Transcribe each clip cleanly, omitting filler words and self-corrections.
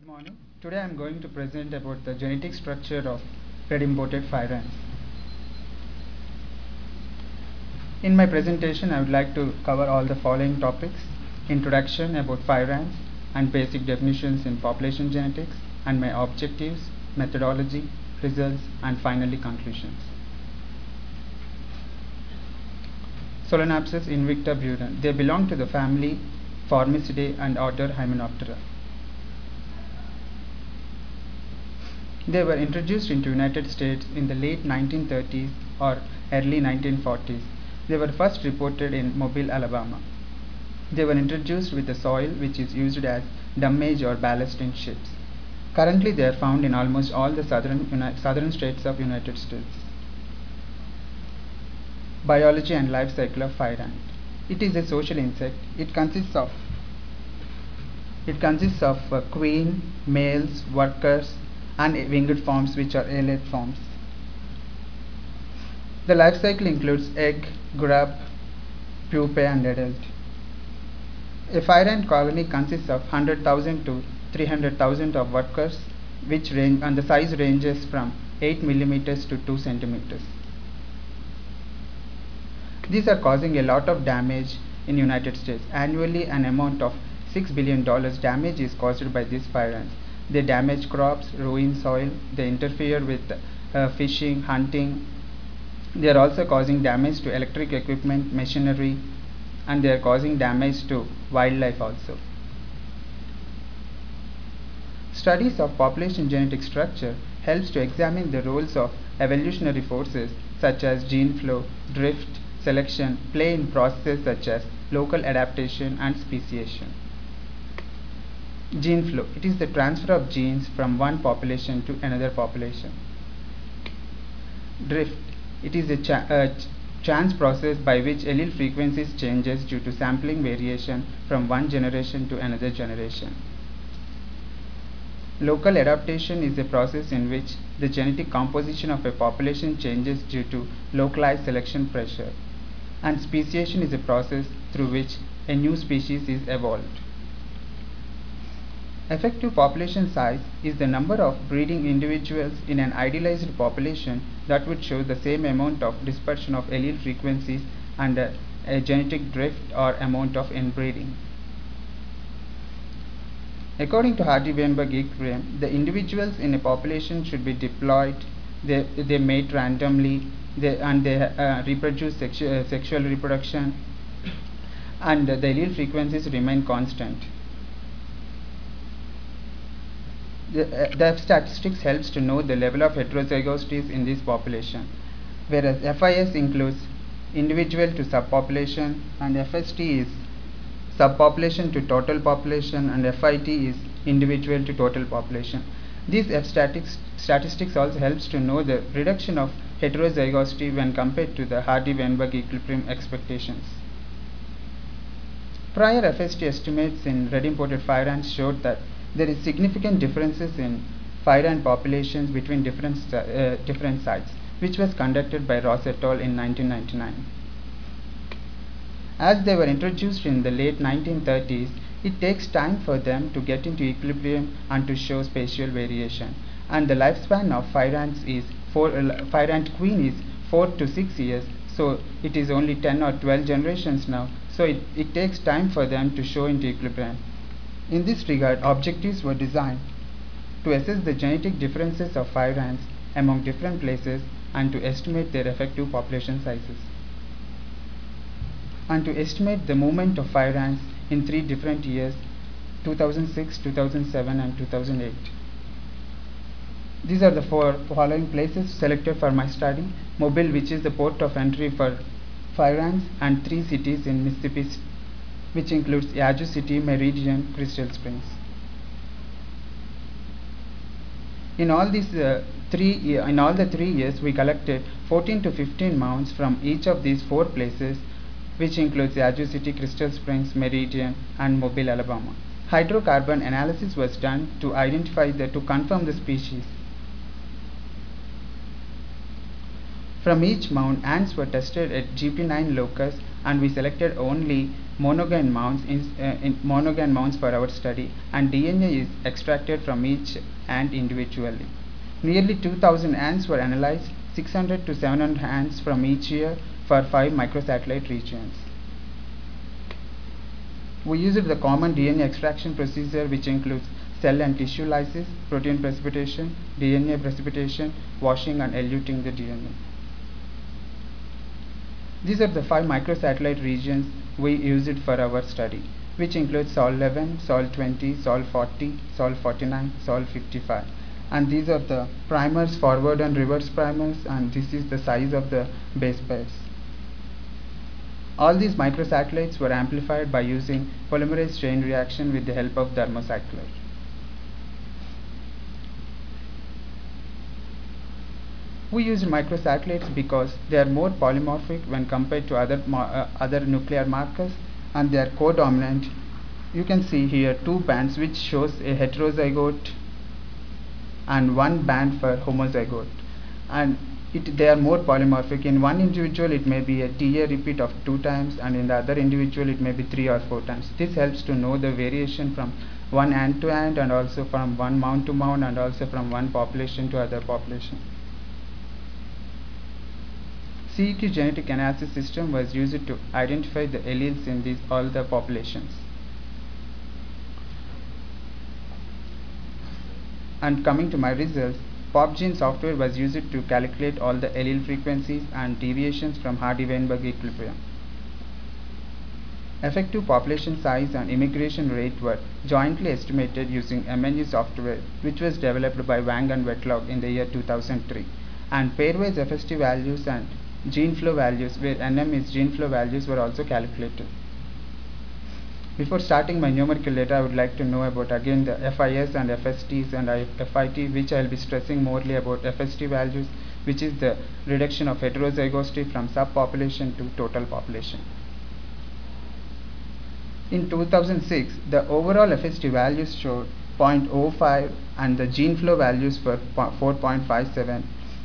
Good morning. Today I am going to present about the genetic structure of red imported fire ants. In my presentation, I would like to cover all the following topics: introduction about fire ants and basic definitions in population genetics, and my objectives, methodology, results, and finally conclusions. Solenopsis invicta Buren. They belong to the family Formicidae and order Hymenoptera. They were introduced into United States in the late 1930s or early 1940s. They were first reported in Mobile, Alabama. They were introduced with the soil which is used as dummage or ballast in ships. Currently they are found in almost all the southern states of United States. Biology and life cycle of fire ant. It is a social insect. It consists of queen, males, workers, and winged forms which are alate forms. The life cycle includes egg, grub, pupae, and adult. A fire ant colony consists of 100,000 to 300,000 of workers, which range, and the size ranges from 8 millimeters to 2 centimeters. These are causing a lot of damage in United States. Annually, an amount of $6 billion damage is caused by these fire ants. They damage crops, ruin soil, they interfere with fishing, hunting. They are also causing damage to electric equipment, machinery, and they are causing damage to wildlife also. Studies of population genetic structure helps to examine the roles of evolutionary forces such as gene flow, drift, selection play in processes such as local adaptation and speciation. Gene flow. It is the transfer of genes from one population to another population. Drift. It is a chance process by which allele frequencies changes due to sampling variation from one generation to another generation. Local adaptation is a process in which the genetic composition of a population changes due to localized selection pressure. And speciation is a process through which a new species is evolved. Effective population size is the number of breeding individuals in an idealized population that would show the same amount of dispersion of allele frequencies and a genetic drift or amount of inbreeding. According to Hardy-Weinberg equilibrium, the individuals in a population should be diploid, they mate randomly, they reproduce sexual reproduction, and the allele frequencies remain constant. The statistics helps to know the level of heterozygosity in this population, whereas FIS includes individual to subpopulation, and FST is subpopulation to total population, and FIT is individual to total population. These statistics also helps to know the reduction of heterozygosity when compared to the Hardy-Weinberg equilibrium expectations. Prior FST estimates in red imported fire ants showed that there is significant differences in fire ant populations between different sites, which was conducted by Ross et al. In 1999. As they were introduced in the late 1930s, it takes time for them to get into equilibrium and to show spatial variation. And the lifespan of fire ants is fire ant queen is 4 to 6 years, so it is only 10 or 12 generations now. So it takes time for them to show into equilibrium. In this regard, objectives were designed to assess the genetic differences of fire ants among different places and to estimate their effective population sizes, and to estimate the movement of fire ants in 3 different years: 2006, 2007, and 2008. These are the following places selected for my study: Mobile, which is the port of entry for fire ants, and 3 cities in Mississippi, which includes Yazoo City, Meridian, Crystal Springs. In all the 3 years, we collected 14 to 15 mounds from each of these 4 places, which includes Yazoo City, Crystal Springs, Meridian, and Mobile, Alabama. Hydrocarbon analysis was done to confirm the species. From each mound, ants were tested at GP9 locus and we selected only monogame mounts for our study, and DNA is extracted from each ant individually. Nearly 2,000 ants were analyzed, 600 to 700 ants from each year for 5 microsatellite regions. We used the common DNA extraction procedure, which includes cell and tissue lysis, protein precipitation, DNA precipitation, washing and eluting the DNA. These are the 5 microsatellite regions we used for our study, which include Sol 11, Sol 20, Sol 40, Sol 49, Sol 55. And these are the primers, forward and reverse primers, and this is the size of the base pairs. All these microsatellites were amplified by using polymerase chain reaction with the help of thermocycler. We used microsatellites because they are more polymorphic when compared to other nuclear markers, and they are codominant. You can see here 2 bands which shows a heterozygote and 1 band for homozygote, and they are more polymorphic. In one individual it may be a TA repeat of 2 times, and in the other individual it may be 3 or 4 times. This helps to know the variation from one ant to ant, and also from one mound to mound, and also from one population to other population. CEQ genetic analysis system was used to identify the alleles in all the populations. And coming to my results, PopGene software was used to calculate all the allele frequencies and deviations from Hardy-Weinberg equilibrium. Effective population size and immigration rate were jointly estimated using MNU software, which was developed by Wang and Wetlog in the year 2003. And pairwise FST values and gene flow values, where NM is gene flow values, were also calculated. Before starting my numerical data, I would like to know about again the FIS and FSTs and FIT, which I will be stressing morely about FST values, which is the reduction of heterozygosity from subpopulation to total population. In 2006, the overall FST values showed 0.05 and the gene flow values were 4.57.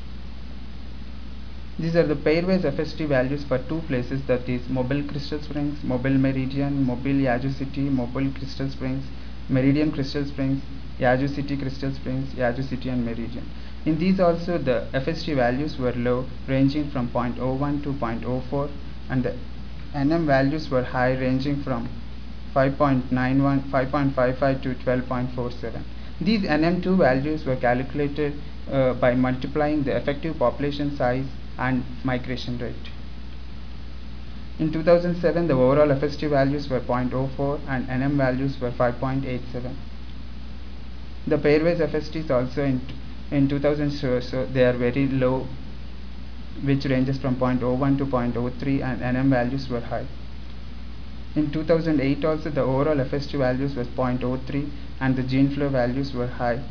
These are the pairwise FST values for 2 places, that is Mobile Crystal Springs, Mobile Meridian, Mobile Yazoo City, Mobile Crystal Springs, Meridian Crystal Springs, Yazoo City Crystal Springs, Yazoo City and Meridian. In these also the FST values were low, ranging from 0.01 to 0.04, and the NM values were high, ranging from 5.91, 5.55 to 12.47. These NM2 values were calculated by multiplying the effective population size and migration rate. In 2007, the overall FST values were 0.04 and NM values were 5.87. The pairwise FSTs also in 2000, so they are very low, which ranges from 0.01 to 0.03, and NM values were high. In 2008 also the overall FST values was 0.03 and the gene flow values were high.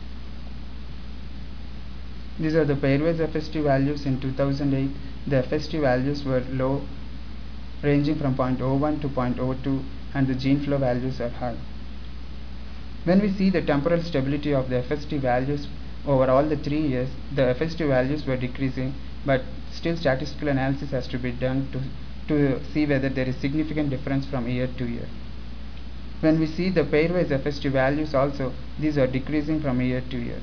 These are the pairwise FST values in 2008. The FST values were low, ranging from 0.01 to 0.02, and the gene flow values are high. When we see the temporal stability of the FST values over all the 3 years, the FST values were decreasing, but still statistical analysis has to be done to see whether there is significant difference from year to year. When we see the pairwise FST values also, these are decreasing from year to year.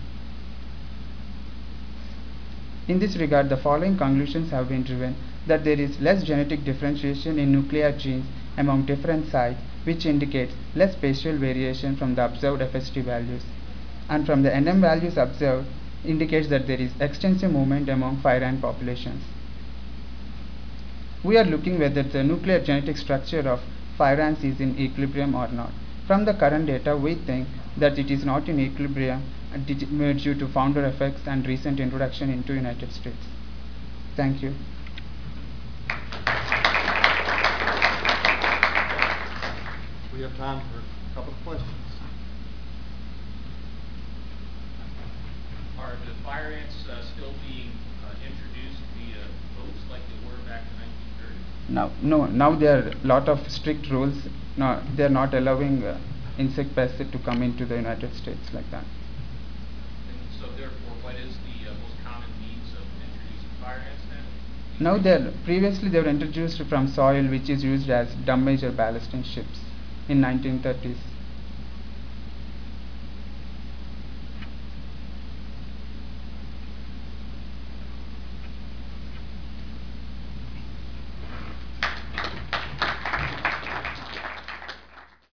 In this regard, the following conclusions have been driven: that there is less genetic differentiation in nuclear genes among different sites, which indicates less spatial variation from the observed FST values, and from the NM values observed indicates that there is extensive movement among fire ant populations. We are looking whether the nuclear genetic structure of fire ants is in equilibrium or not. From the current data, we think that it is not in equilibrium due to founder effects and recent introduction into United States. Thank you. We have time for a couple of questions. Are the fire ants still being introduced via boats like they were back in 1930? Now there are a lot of strict rules. No, they are not allowing insect pests to come into the United States like that. And so therefore, what is the most common means of introducing fire ants then? Now previously they were introduced from soil, which is used as dumb major ballast in ships in 1930s.